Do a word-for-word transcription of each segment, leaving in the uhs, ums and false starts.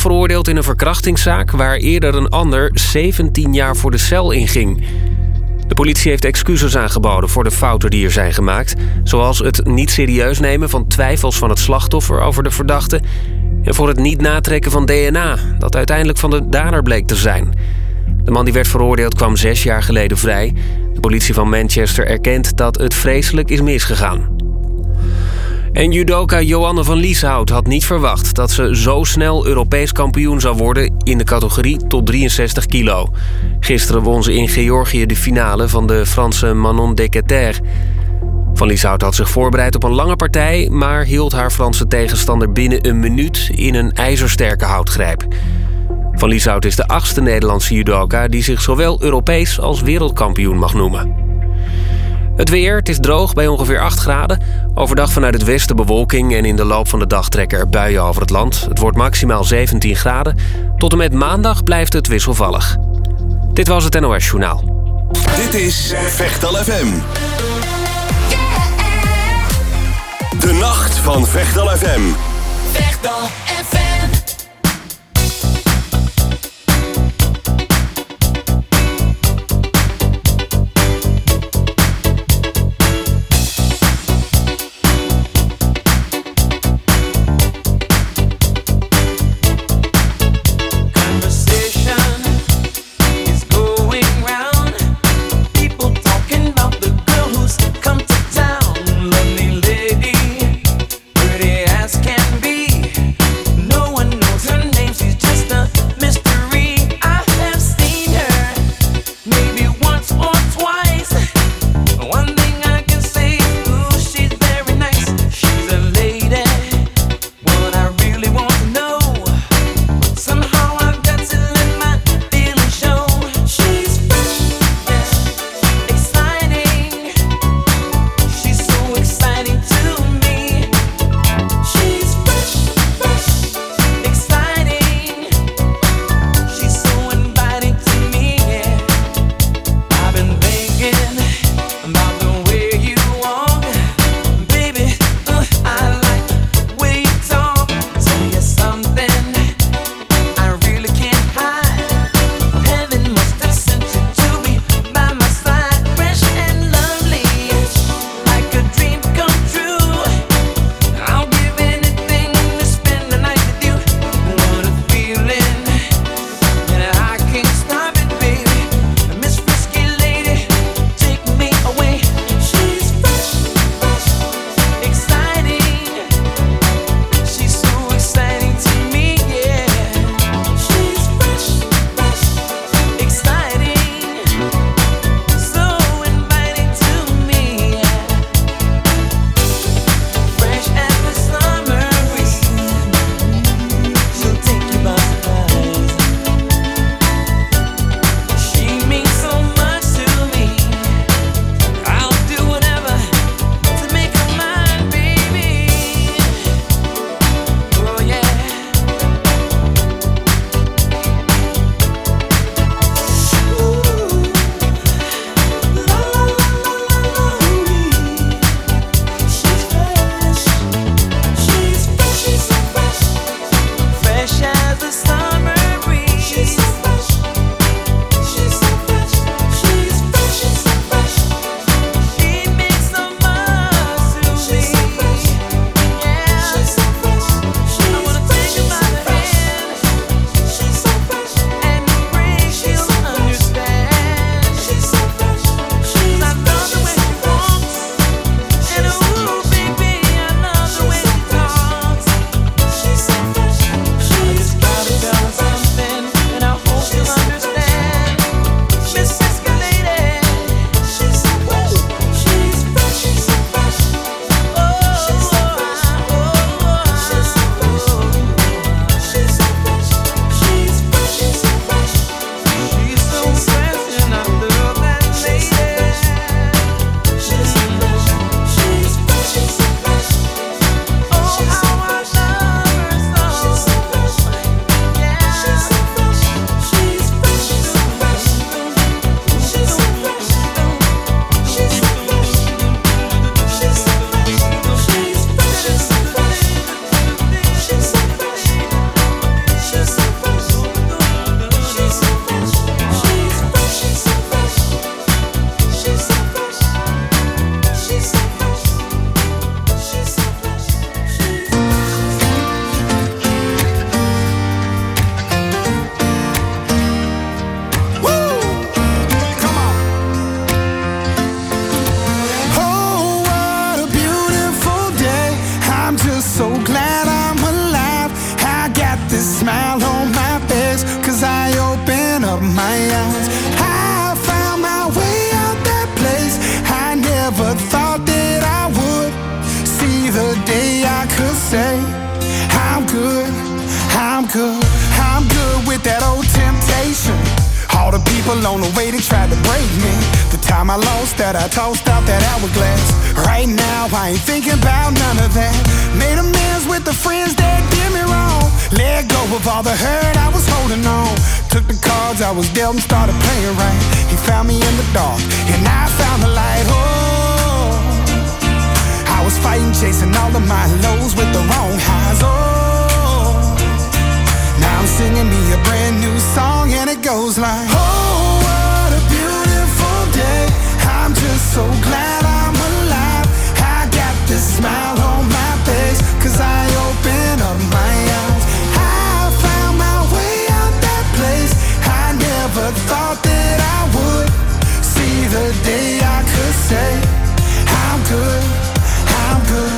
veroordeeld in een verkrachtingszaak waar eerder een ander zeventien jaar voor de cel inging. De politie heeft excuses aangeboden voor de fouten die er zijn gemaakt, zoals het niet serieus nemen van twijfels van het slachtoffer over de verdachte en voor het niet natrekken van D N A, dat uiteindelijk van de dader bleek te zijn. De man die werd veroordeeld kwam zes jaar geleden vrij. De politie van Manchester erkent dat het vreselijk is misgegaan. En judoka Joanne van Lieshout had niet verwacht dat ze zo snel Europees kampioen zou worden in de categorie tot drieënzestig kilo. Gisteren won ze in Georgië de finale van de Franse Manon Decater. Van Lieshout had zich voorbereid op een lange partij, maar hield haar Franse tegenstander binnen een minuut in een ijzersterke houtgreep. Van Lieshout is de achtste Nederlandse judoka die zich zowel Europees als wereldkampioen mag noemen. Het weer, het is droog bij ongeveer acht graden. Overdag vanuit het westen bewolking en in de loop van de dag trekken er buien over het land. Het wordt maximaal zeventien graden. Tot en met maandag blijft het wisselvallig. Dit was het N O S Journaal. Dit is Vechtal F M. De nacht van Vechtal F M. Vechtal F M. No my arms. I found my way out that place. I never thought that I would see the day I could say I'm good, I'm good, I'm good with that old temptation. All the people on the way that tried to break me. The time I lost that, I tossed out that hourglass. Right now, I ain't thinking about none of that. Made amends with the friends that did me wrong. Let go of all the hurt I was holding on. Took the cards I was dealt and started playing right. He found me in the dark, and I found the light. Oh, I was fighting, chasing all of my lows with the wrong highs. Oh, now I'm singing me a brand new song, and it goes like, oh, what a beautiful day. I'm just so glad I'm alive. I got this smile on my face, 'cause I open up my eyes. I found my way out that place. I never thought that I would see the day I could say I'm good, I'm good.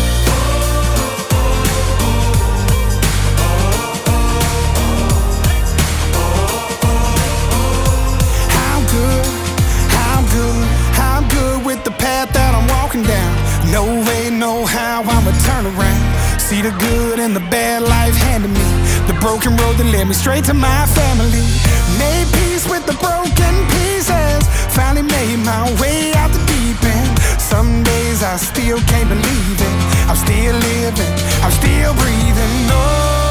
The path that I'm walking down, no way, no how I'ma turn around. See the good and the bad life handed me, the broken road that led me straight to my family. Made peace with the broken pieces, finally made my way out the deep end. Some days I still can't believe it. I'm still living, I'm still breathing. No,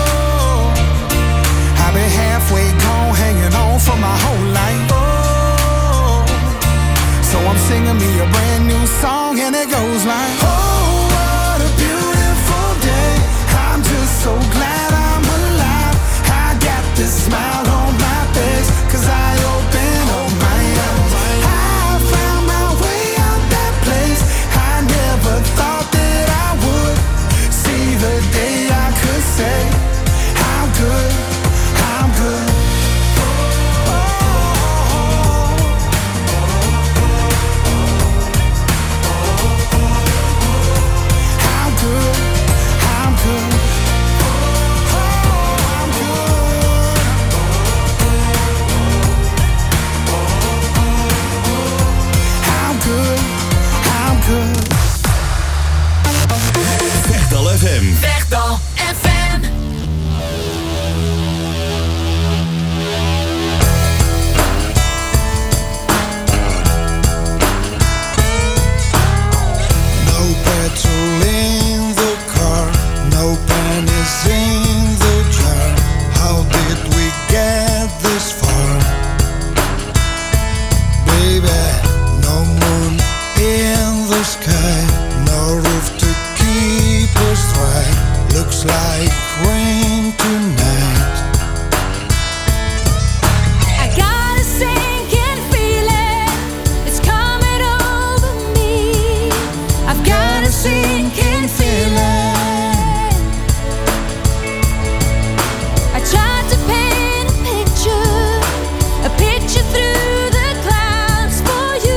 I've been halfway gone, hanging on for my whole life. Oh, so I'm singing me a brand new song, and it goes like, oh, what a beautiful day. I'm just so glad I'm alive. I got this smile on my face, 'cause I open up my eyes. I found my way out that place. I never thought that I would see the day I could say I'm good, I'm good. Vechtal F M. Vechtal F M. No petrol in the car, no pennies in the jar. How did we get this far? Baby, no moon in the sky, no roof to keep us dry. Looks like rain tonight. I got a sinking feeling, it's coming over me. I've got a sinking feeling. I tried to paint a picture, a picture through the clouds for you.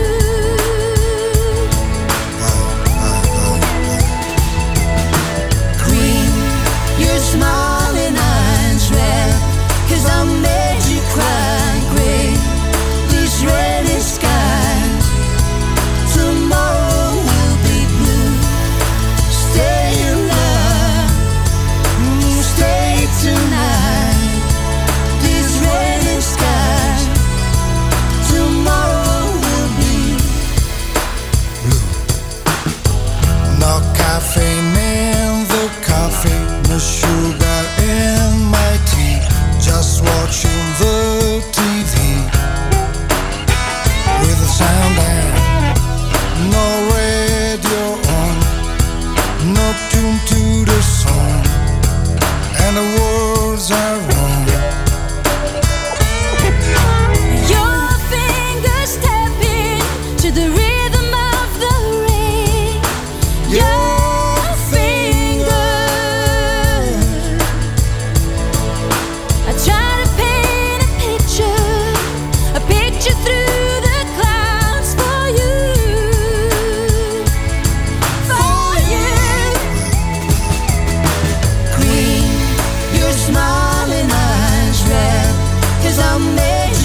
Green, your smiling eyes red, 'cause I made you cry. Gray, these reddy skies, tomorrow will be blue. Stay alive, mm, stay tonight. These reddy skies, tomorrow will be Blue. No caffeine in the coffee, no sugar in my tea. Just watching the T V with the sound and no radio on, no tune to the song, and the words are wrong. your fingers stepping to the rhythm of the rain. Your fingers. I try to paint a picture, a picture through the clouds for you, for you. Green, your smiling eyes red, 'cause I made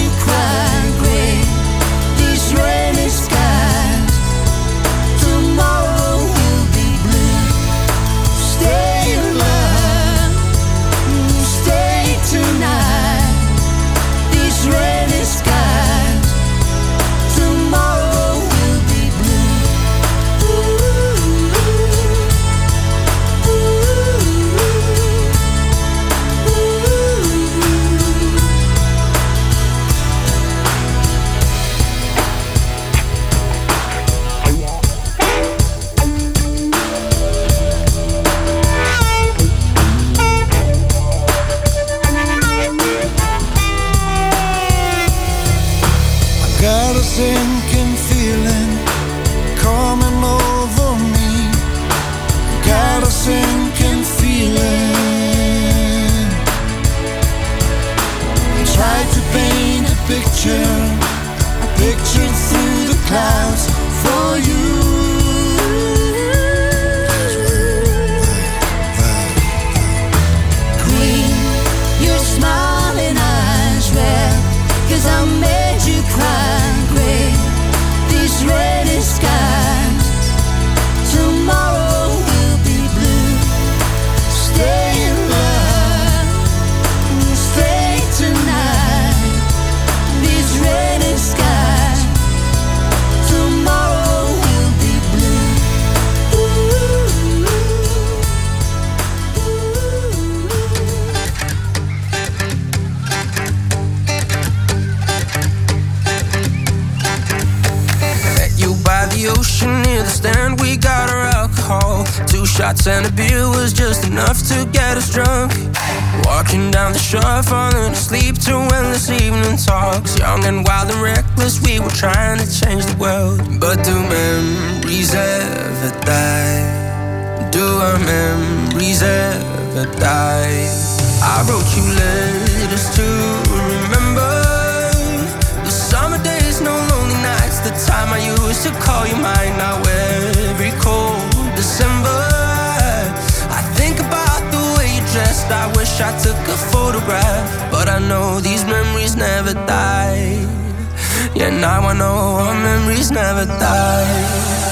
Two shots and a beer was just enough to get us drunk. Walking down the shore, falling asleep to endless evening talks. Young and wild and reckless, we were trying to change the world. But do memories ever die? Do our memories ever die? I wrote you letters to remember the summer days, no lonely nights, the time I used to call you mine. Now every cold December, I think about the way you dressed. I wish I took a photograph, but I know these memories never die. Yeah, now I know our memories never die.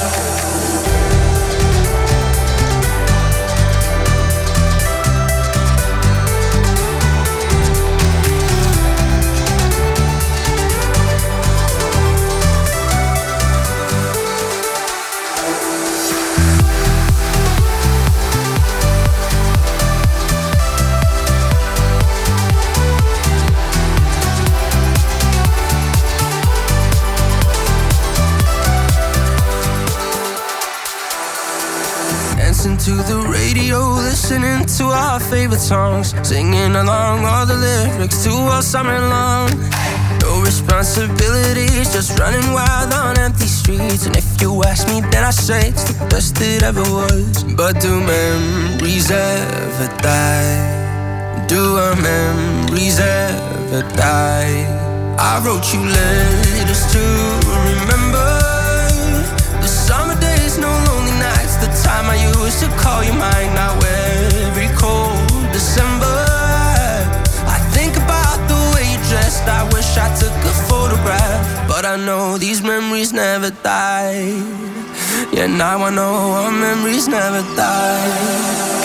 To the radio, listening to our favorite songs, singing along all the lyrics to all summer long. No responsibilities, just running wild on empty streets. And if you ask me, then I say it's the best it ever was. But do memories ever die? Do our memories ever die? I wrote you letters to remember the summer days, no lonely nights, the time I used to call you mine. Now every cold December, I think about the way you dressed. I wish I took a photograph, but I know these memories never die. Yeah, now I know our memories never die.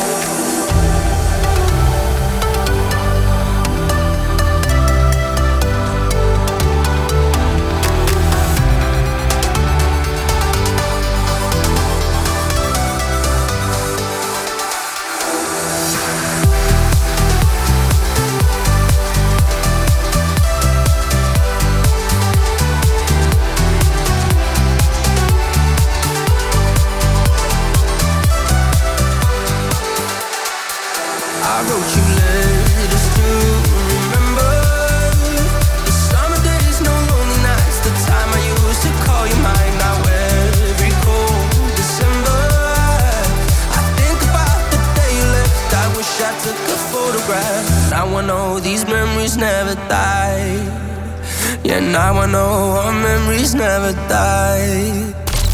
Now I know these memories never die. Yeah, now I know our memories never die.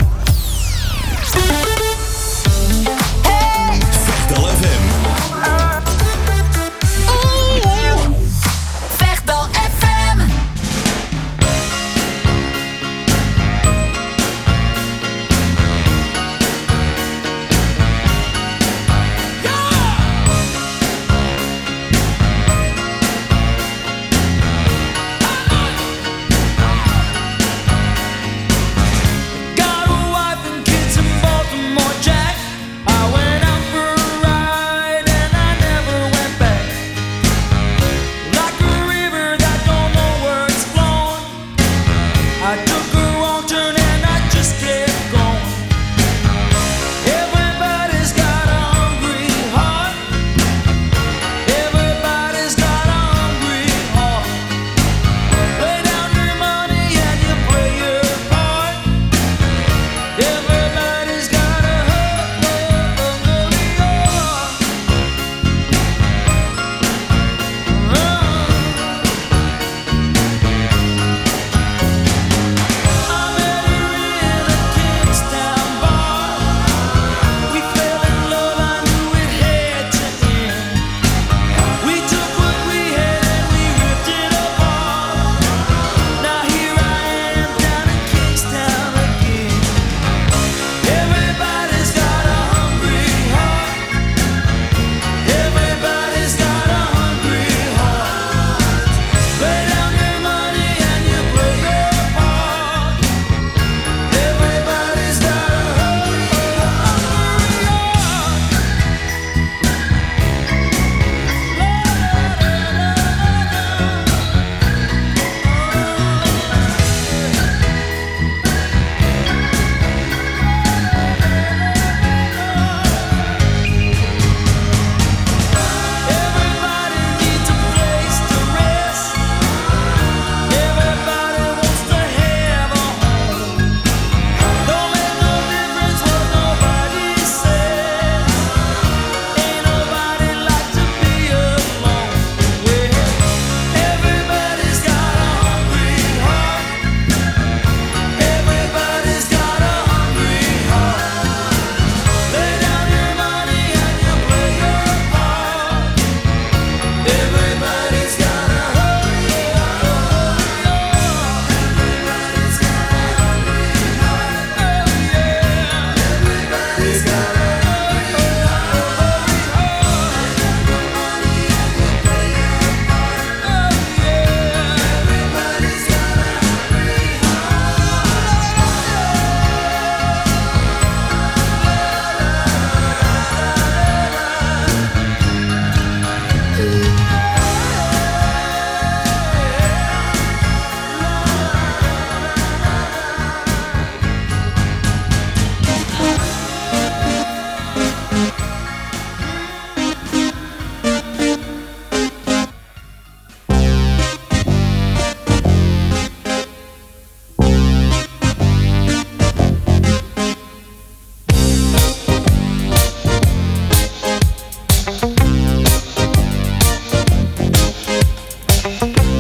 Vechtal F M. Vechtal F M. Got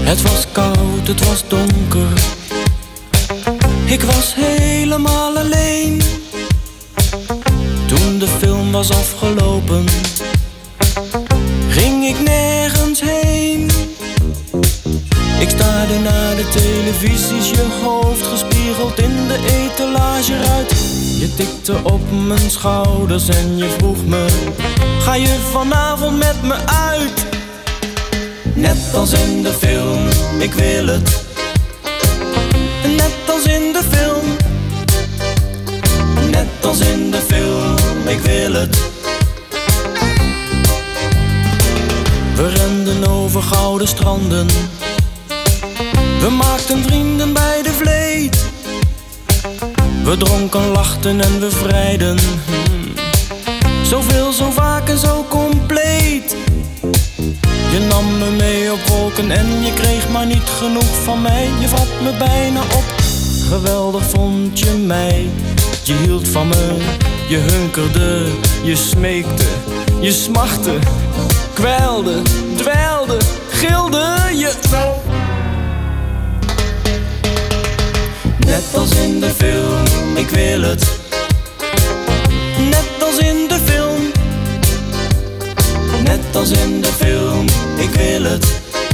Het was koud, het was donker. Ik was helemaal alleen. Toen de film was afgelopen, ging ik nergens heen. Ik staarde naar de televisies, je hoofd gespiegeld in de etalageruit. Je tikte op mijn schouders en je vroeg me: ga je vanavond met me uit? Net als in de film, ik wil het. Net als in de film. Net als in de film, ik wil het. We renden over gouden stranden. We maakten vrienden bij de vleet. We dronken, lachten en we vrijden. hmm. Zoveel, zo vaak en zo compleet. Je nam me mee op wolken en je kreeg maar niet genoeg van mij. Je vat me bijna op, geweldig vond je mij. Je hield van me, je hunkerde, je smeekte, je smachtte, kwijlde, dweilde, gilde je. Net als in de film, ik wil het. Net als in de film. Net als in de film, ik wil het.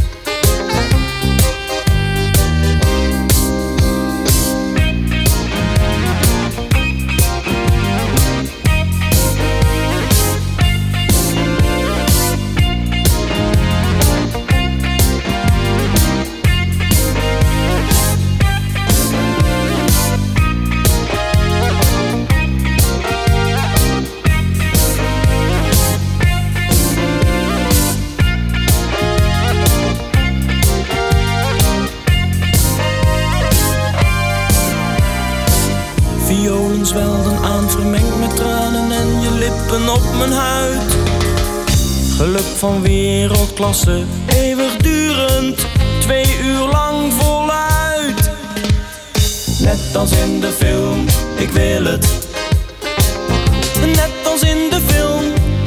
Violen zwelden aan, vermengd met tranen en je lippen op mijn huid. Geluk van wereldklasse, eeuwigdurend, twee uur lang voluit. Net als in de film, ik wil het. Net als in de film.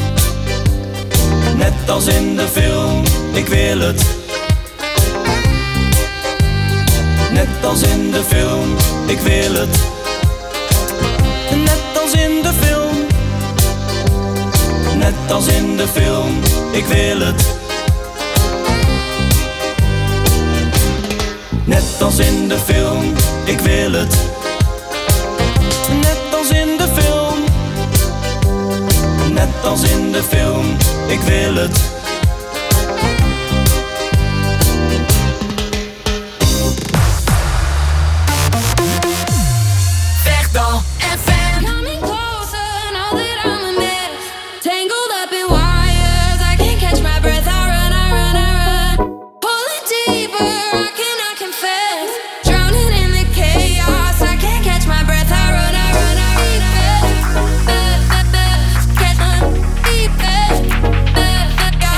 Net als in de film, ik wil het. Net als in de film, ik wil het. Net als in de film. Net als in de film, ik wil het. Net als in de film, ik wil het. Net als in de film. Net als in de film, ik wil het. Catch my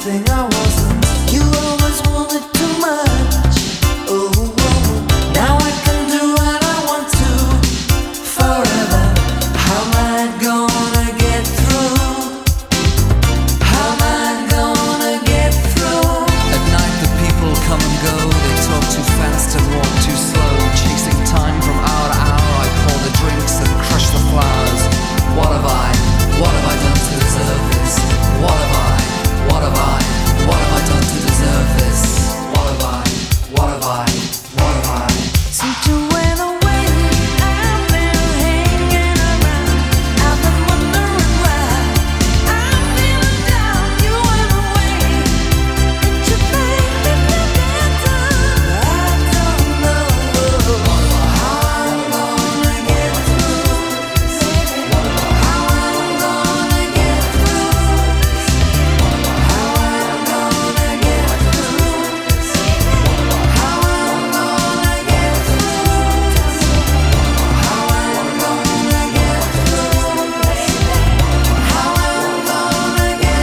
everything I wasn't. You always wanted too much. Oh, oh. Now I can do what I want to forever. How am I gonna get through? How am I gonna get through? At night the people come and go. They talk too fast and walk too slow. Chasing time from hour to hour. I pour the drinks and crush the flowers. What have I, what have I done to deserve this? What have I, what have I, what have I done to deserve this? What have I, what have I, what have I? Since you went away, I've been hanging around. I've been wondering why. I'm feeling down. You went away. Did you think that you did too? I don't know how I'm gonna get through. How I'm gonna get through. How I'm gonna get through. How I'm gonna get through. How I'm gonna get through. How I'm gonna get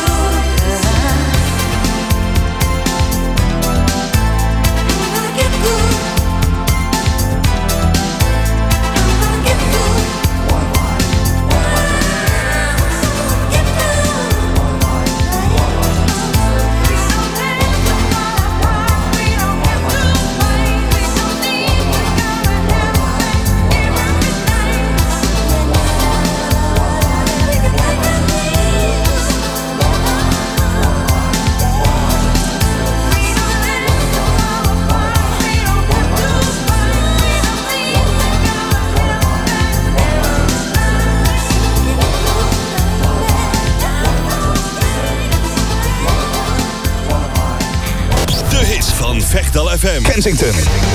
De hits van Vechtal F M. Kensington.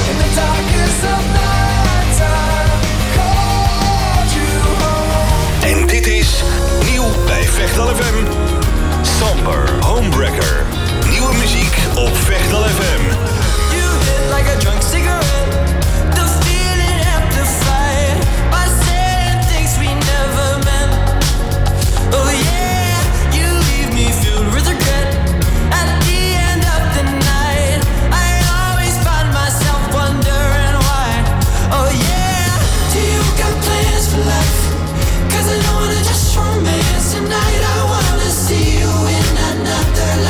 En dit is nieuw bij Vechtal F M. Somber Homebreaker. Nieuwe muziek op Vechtal F M. You hit like a drunk cigarette. The feeling amplified by saying things we never meant. Oh yeah, you leave me filled with regret. At the end of the night, I always find myself wondering why. Oh yeah, do you got plans for life? Cause I don't wanna just romance tonight. I wanna see you in another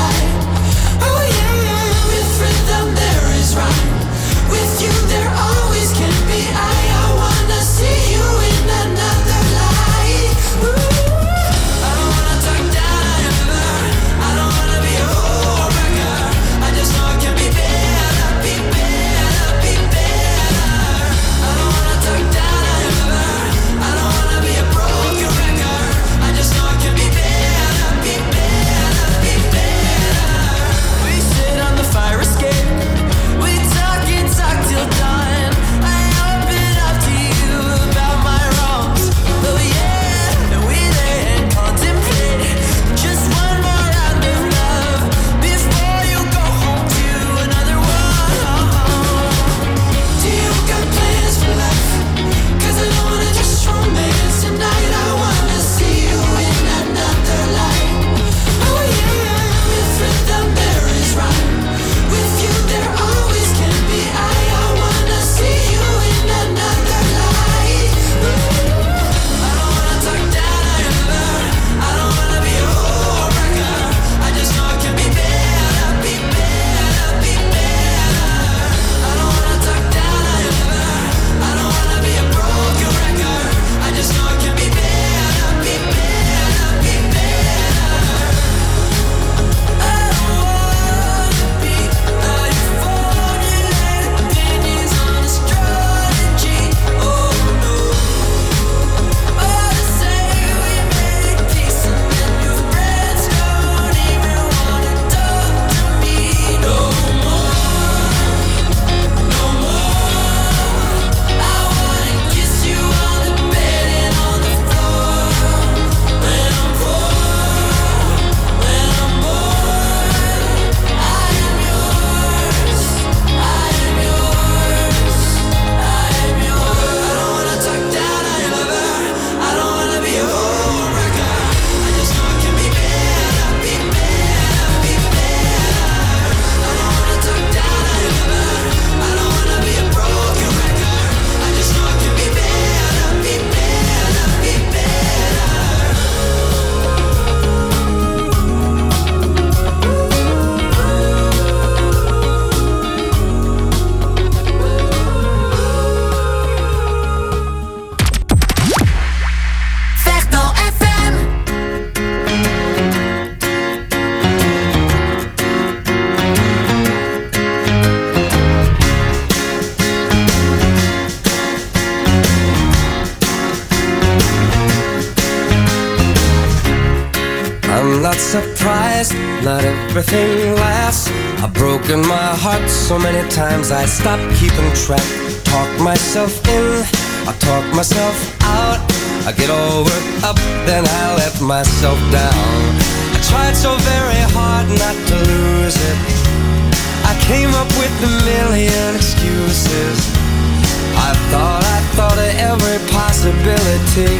not everything lasts. I've broken my heart so many times I stopped keeping track. Talk myself in, I talk myself out. I get all worked up, then I let myself down. I tried so very hard not to lose it. I came up with a million excuses. I thought, I thought of every possibility.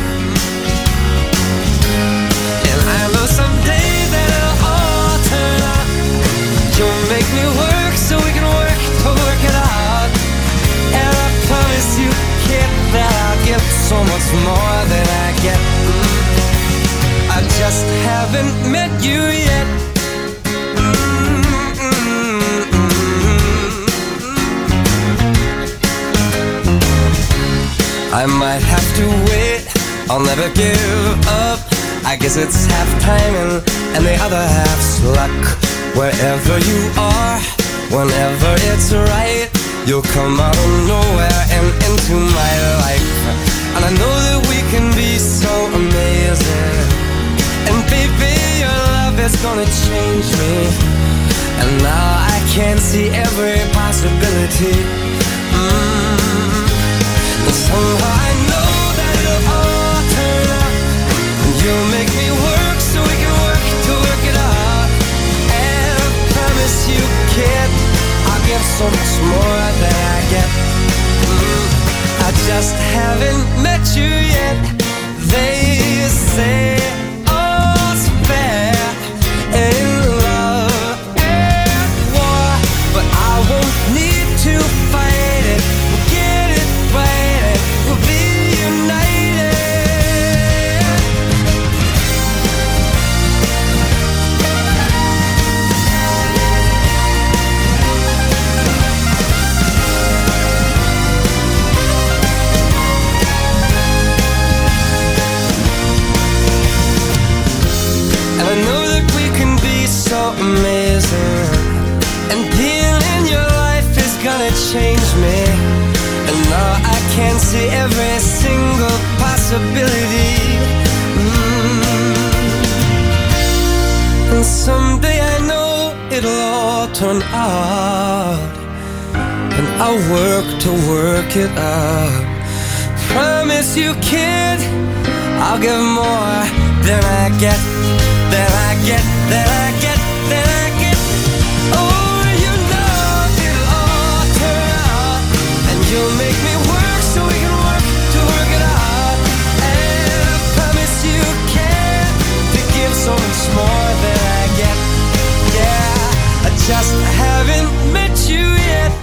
And I know someday that it'll all turn out. You'll make me work so we can work to work it out. And I promise you, kid, that I'll give so much more than I get. I just haven't met you yet. I might have to wait, I'll never give up. I guess it's half timing and the other half's luck. Wherever you are, whenever it's right, you'll come out of nowhere and into my life. And I know that we can be so amazing. And baby, your love is gonna change me. And now I can see every possibility. mm. And somehow I know that it'll all turn out. And you'll make me work so we can work to work it out. And I promise you, kid, I'll give so much more than I get. mm. I just haven't met you yet. They say all's fair in love and war, but I won't need to fight it. We'll get it right, we'll be united. And I know that we can be so amazing. And being in your life is gonna change me. And now I can see every single possibility. mm. And someday I know it'll all turn out. And I'll work to work it out. Promise you, kid, I'll give more than I get, than I get, than I get, than I get. Oh, you know it'll all turn out. And you'll make me work so we can work to work it out. And I promise you can to give so much more than I get. Yeah, I just haven't met you yet.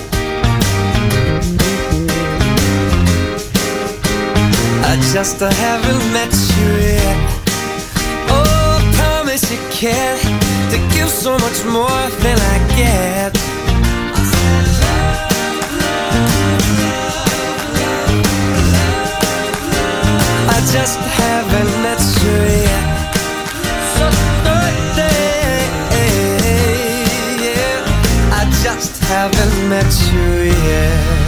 I just haven't met you yet. Oh, I promise you can to give so much more than I get. I said love, love, love, love, love, love. I just haven't met you yet. So birthday, yeah. I just haven't met you yet.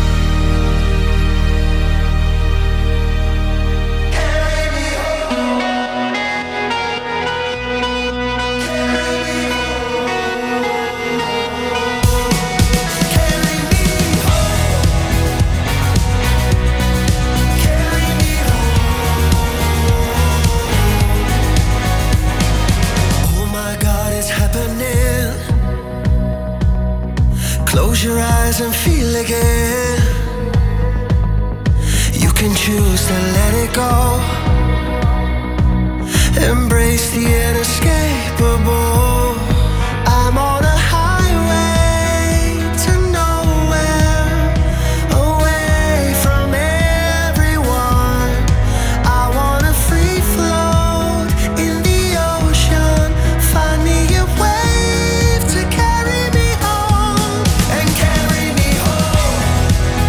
Close your eyes and feel again. You can choose to let it go. Embrace the inescapable. I'm on a highway to nowhere, away from everyone. I wanna free float in the ocean. Find me a wave to carry me on and carry me home.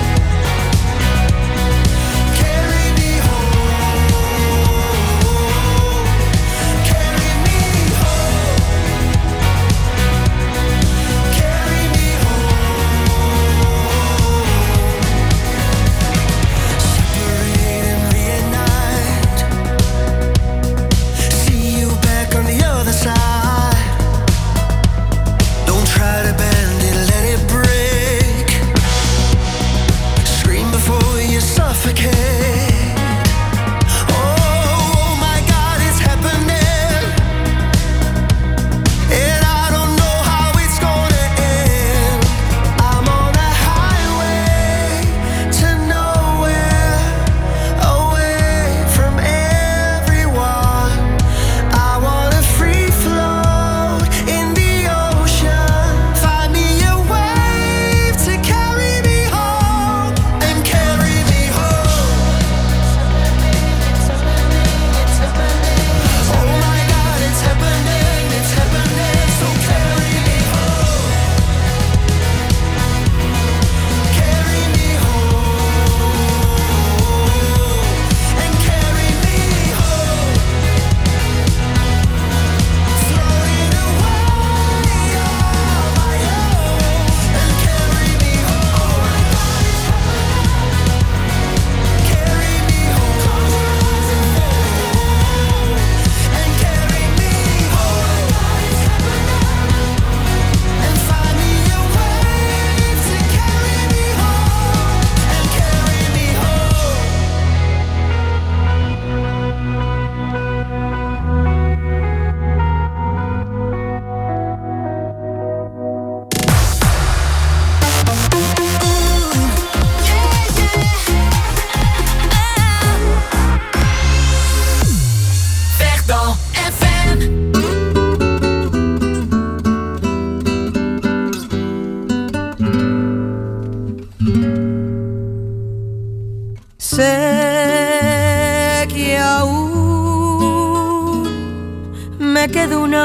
Carry me home. Carry me home.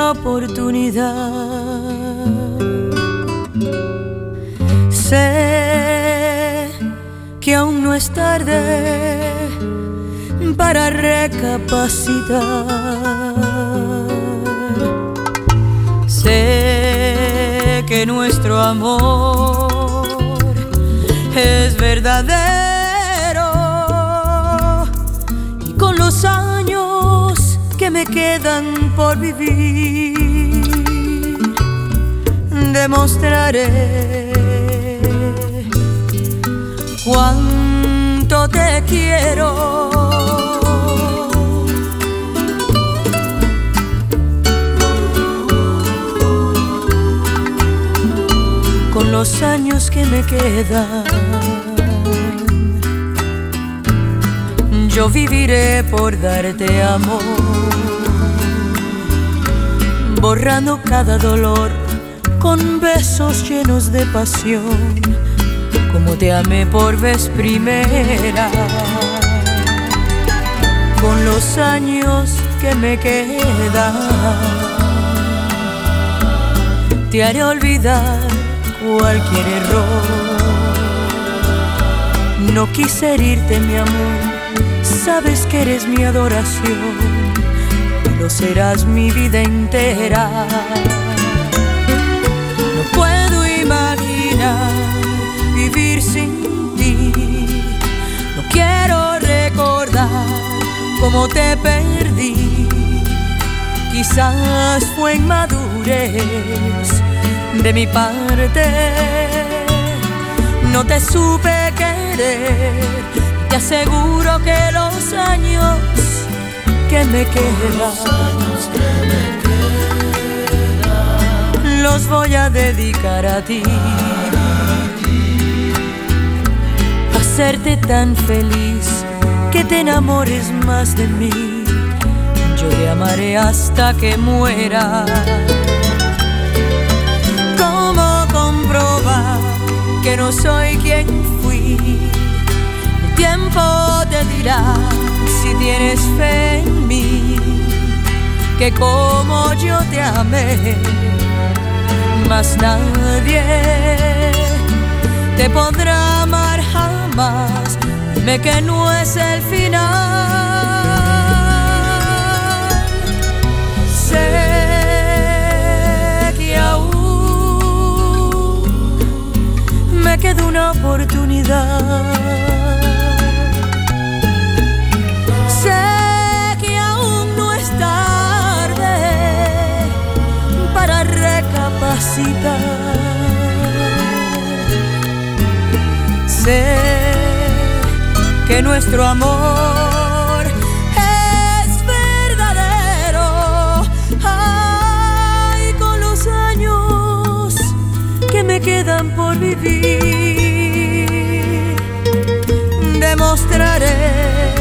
una oportunidad. Sé que aún no es tarde para recapacitar. Sé que nuestro amor es verdadero y con los años que me quedan por vivir demostraré cuánto te quiero. Con los años que me quedan, yo viviré por darte amor, borrando cada dolor con besos llenos de pasión, como te amé por vez primera. Con los años que me quedan, te haré olvidar cualquier error. No quise herirte, mi amor, sabes que eres mi adoración y lo serás mi vida entera. No puedo imaginar vivir sin ti, no quiero recordar cómo te perdí. Quizás fue inmadurez de mi parte, no te supe querer. Te aseguro que los años que me quedan los voy a dedicar a ti, a hacerte tan feliz que te enamores más de mí. Yo te amaré hasta que muera. ¿Cómo comprobar que no soy quien fui? El tiempo te dirá si tienes fe en mí, que como yo te amé, más nadie te podrá amar jamás. Dime que no es el final. Sé que aún me queda una oportunidad. Sé que aún no es tarde para recapacitar. Sé que nuestro amor es verdadero. Ay, con los años que me quedan por vivir demostraré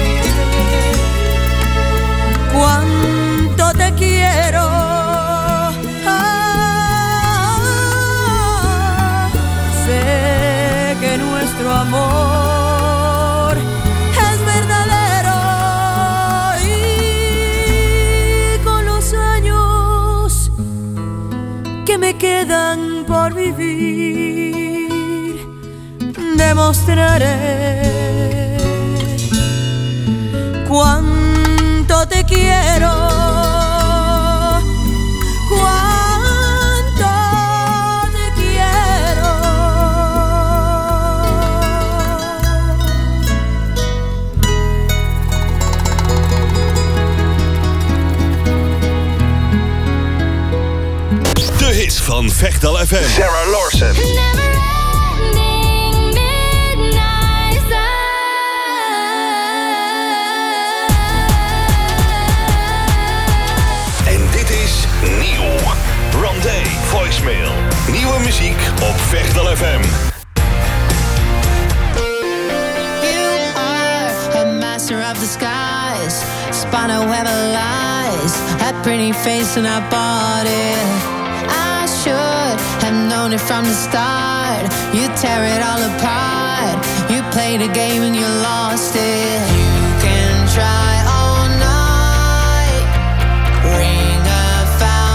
cuánto te quiero. Ah, sé que nuestro amor es verdadero y con los años que me quedan por vivir demostraré cuánto te quiero, cuánto te quiero. De hits van Vechtal F M. Sarah Larsen. Rondé Voicemail. Nieuwe muziek op Vechtal F M. You are a master of disguise, spun a web of lies, a pretty face and a body. I should have known it from the start. You tear it all apart. You played a game and you lost it. You can try all night, ring a foul.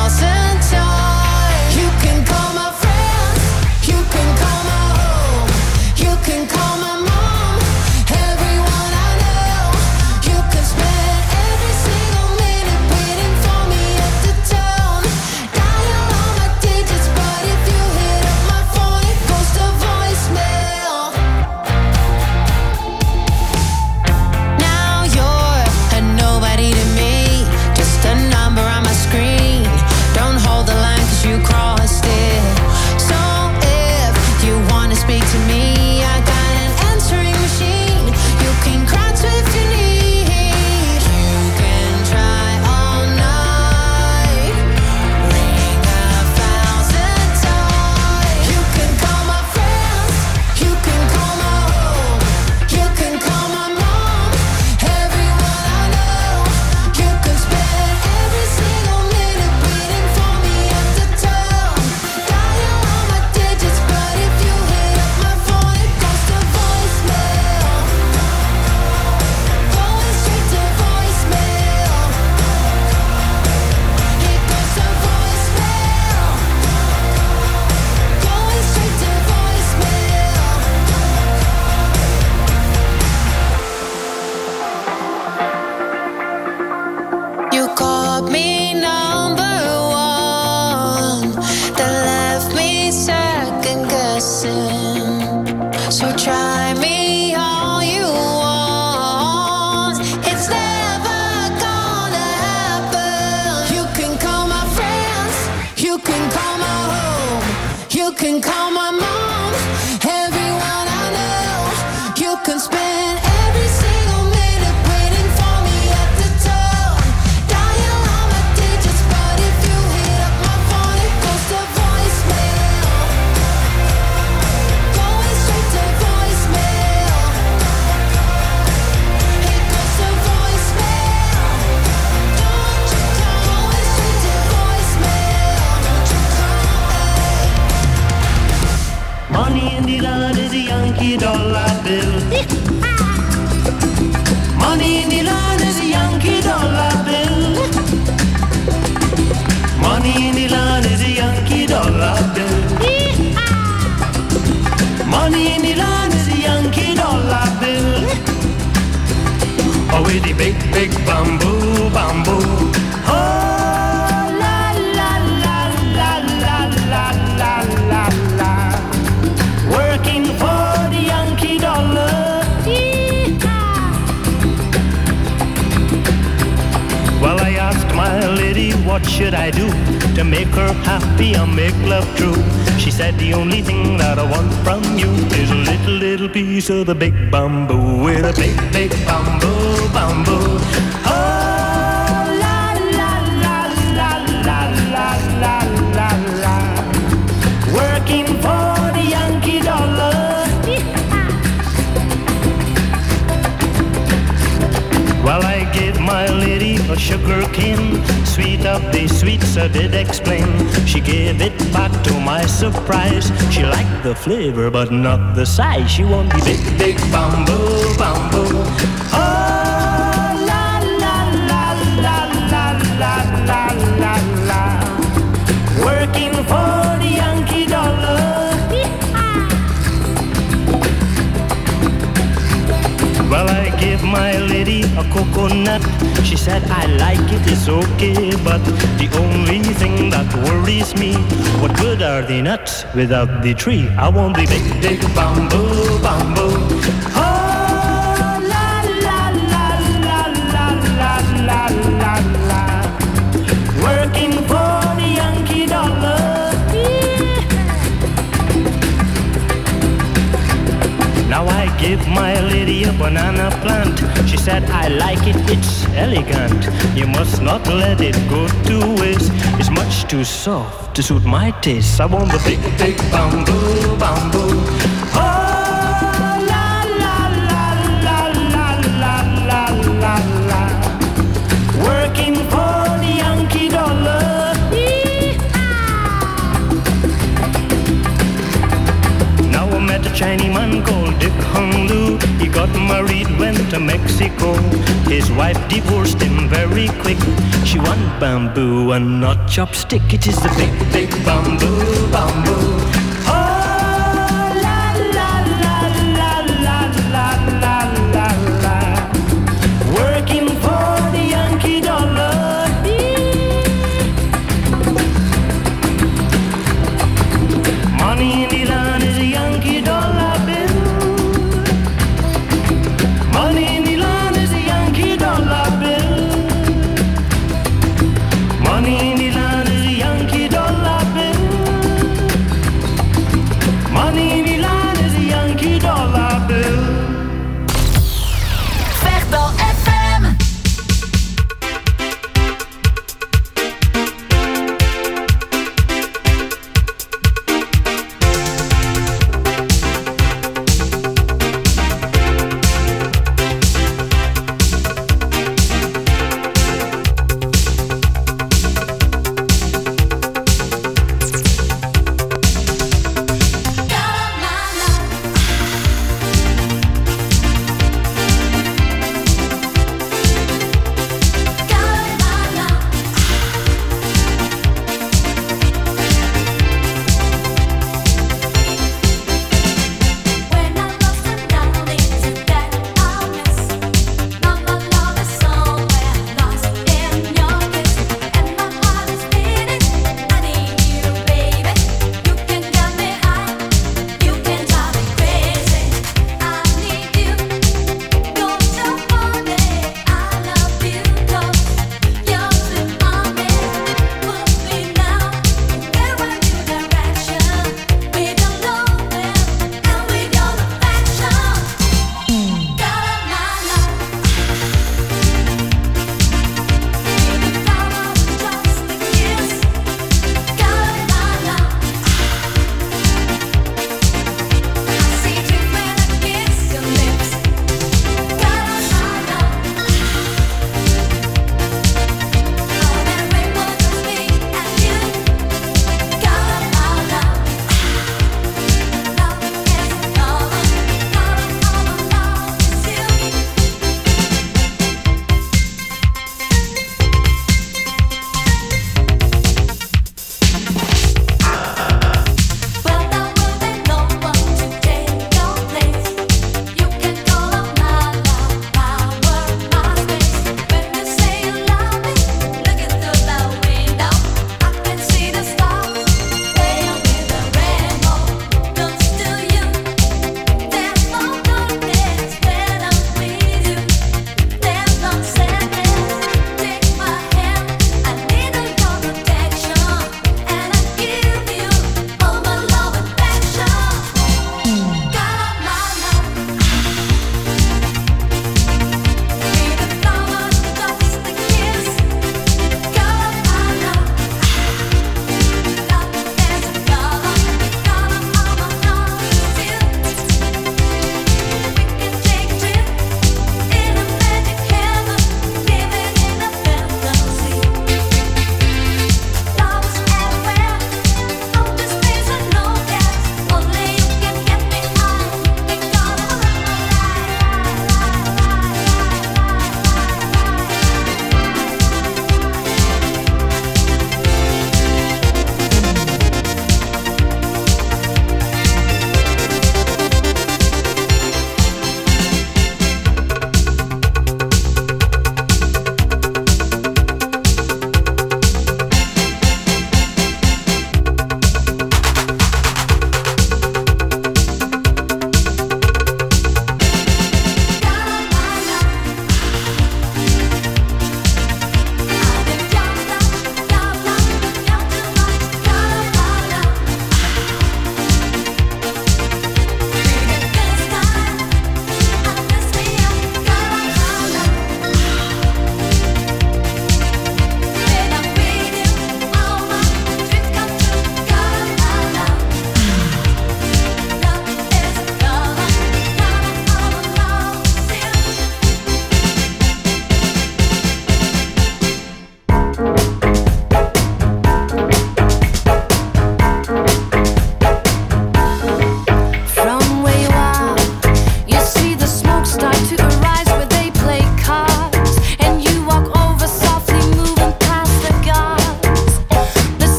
call my home. You can call my mom. Everyone I know. You can spend every single minute waiting for me at the door. Dial all my digits, but if you hit up my phone, it goes to voicemail. Going straight to voicemail. It goes to voicemail. Don't you call it straight to voicemail. Don't you call it. Money in the land is a Yankee dollar bill. Money in the land is a Yankee dollar bill. Money in the land is a Yankee dollar bill. Money in the land is a Yankee dollar bill. Oh, with the big, big bamboo, bamboo. Oh, la, la, la, la, la, la, la, la, la. Working for the Yankee dollar. Well, I asked my lady, what should I do to make her happy and make love true? She said, the only thing that I want from you is a little, little piece of the big bamboo. With a big, big bamboo, bamboo. Oh, la, la, la, la, la, la, la, la, la. Working for the Yankee dollar. Well, I gave my lady a sugar cane, sweet of the sweets I did explain. She gave it back to my surprise. She liked the flavor but not the size. She wanted the big, big bamboo, bamboo. Oh, la, la, la, la, la, la, la, la, la. Working for the Yankee dollar. Well, I gave my lady a coconut. She said, I like it, it's okay. But the only thing that worries me, what good are the nuts without the tree? I want the big, big bamboo, bamboo. Oh, la, la, la, la, la, la, la, la, la. Working for the Yankee dollar. Now I give my lady a banana plant. She said, I like it, it's elegant. You must not let it go to waste. It's much too soft to suit my taste. I want the big, big bamboo, bamboo. Oh, la, la, la, la, la, la, la, la, la. Working for the Yankee dollar. Now I met a Chinese man called Dick Hung Lu. He got married, went to Mexico. His wife divorced him very quick. She want bamboo and not chopstick. It is the big, big bamboo,